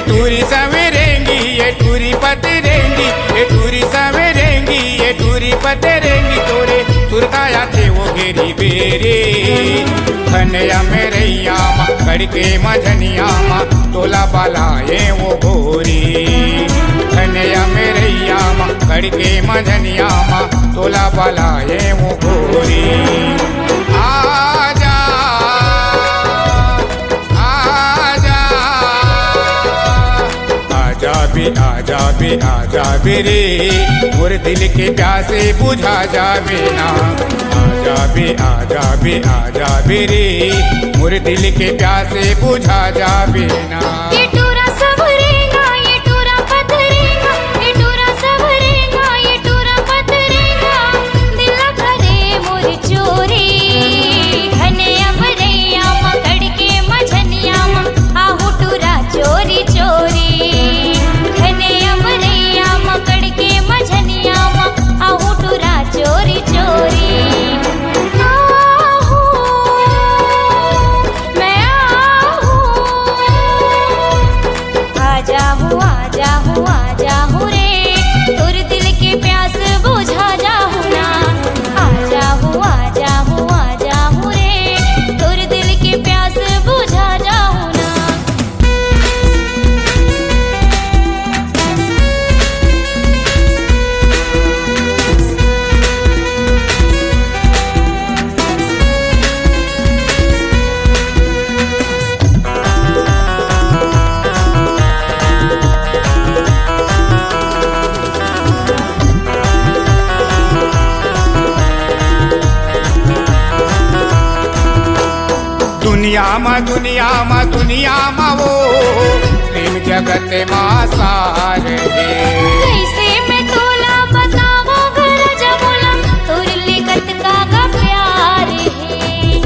टूरी सवेरेंगी ये टूरी पतरेंगी, ये टूरी सवेरेंगी ये टूरी पतरेंगी, तोरे सुरताया थे वो घेरी बेरे। खनया मेरैया मा कड़के मझनिया मा तोला बालाए वो गोरी। खनया मेरैया मा कड़के मझनिया मा तोला बालाए वो गोरी। आजा आजा आजा भी आजा भी आजा भी रे, मोर दिल के प्यासे बुझा जावे ना। आजा भी आजा भी आजा भी रे, मोर दिल के प्यासे बुझा जावे ना। ये टूरा सवरेगा ये टूरा पथरेगा, ये टूरा सवरेगा ये टूरा पथरेगा, दिल करे मोर चोरी। खनया मेरैया मा कड़के मझनिया मा आहू टूरा चोरी चोरी। खनया मेरैया मा कड़के मझनिया मा आहू टूरा चोरी चोरी। आजा हूँ रे, तोर दिल के प्यास बुझा जाहू ना। आजा हूँ रे, तोर दिल के प्यास बुझा जाहू ना। दुनिया मा वो प्रेम जगत मा सार है। कैसे मैं तोला बतावो घर जमुना, तोर लिखत का गा प्यार है।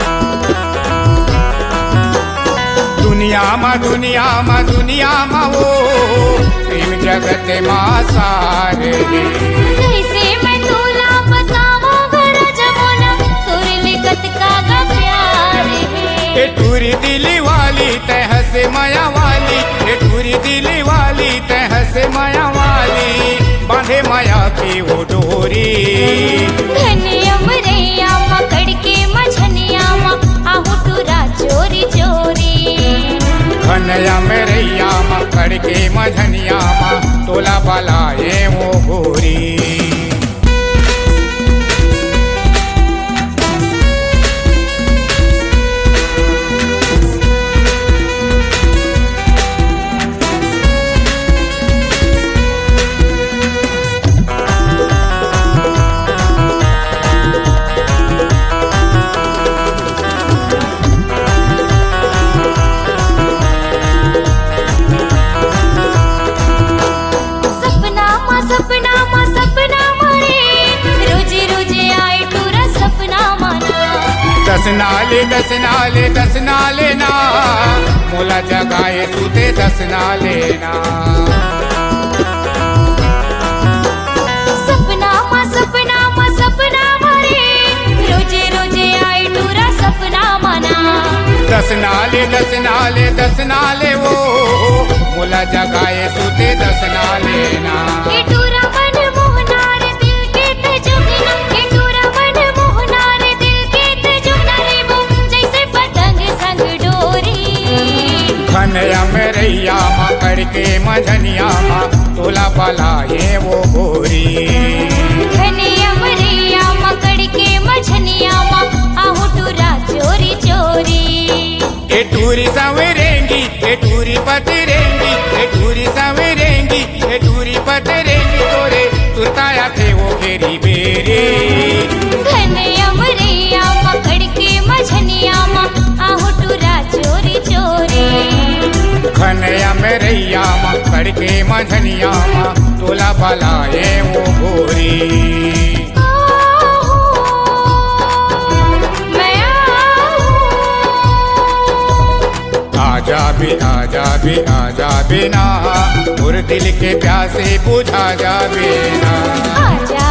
दुनिया मा वो प्रेम जगत मा सार है। कैसे मैं तोला बतावो घर जमुना, तोर लिखत का गा प्यार है। ये टूरी दिली वाली तह से माया वाली, ये टूरी दिली वाली तह से माया वाली, बांधे माया की वो डोरी। खनया मेरैया मा कड़के मझनिया मा आहू टूरा चोरी चोरी। खनया मेरैया मा कड़के मझनिया मा तोला बालाए वो गोरी। दस नाले ना मोला जगाए सूते दस नाले ना। सपना मारे रोजे रोजे आए टूरा सपना माना। दस नाले वो मोला जगाए सूते दस नाले ना। ये टूरा मन मोहनार दिल के तजुगना, ये टूरा मन मोहनार दिल के तजुगना, रे वो जैसे पतंग संग डोरी। खनया मेरैया मा कड़के मझनिया मा तोला बालाए वो गोरी। खनया मेरैया मा कड़के मझनिया मा आहू टूरा चोरी चोरी। ये टूरी सवेरेंगी ये टूरी पतरेंगी, ये टूरी सवेरेंगी ये टूरी पतरेंगी, तोरे सुरताया थे वो घेरी बेरे। खनया मेरैया मा कड़के मझनिया मा आहू टूरा चोरी चोरी। खनया मेरैया मा कड़के मझनिया मा तोला बालाए वो गोरी। आजा भी ना, मोर दिल के प्यासे बुझा जावे ना। आजा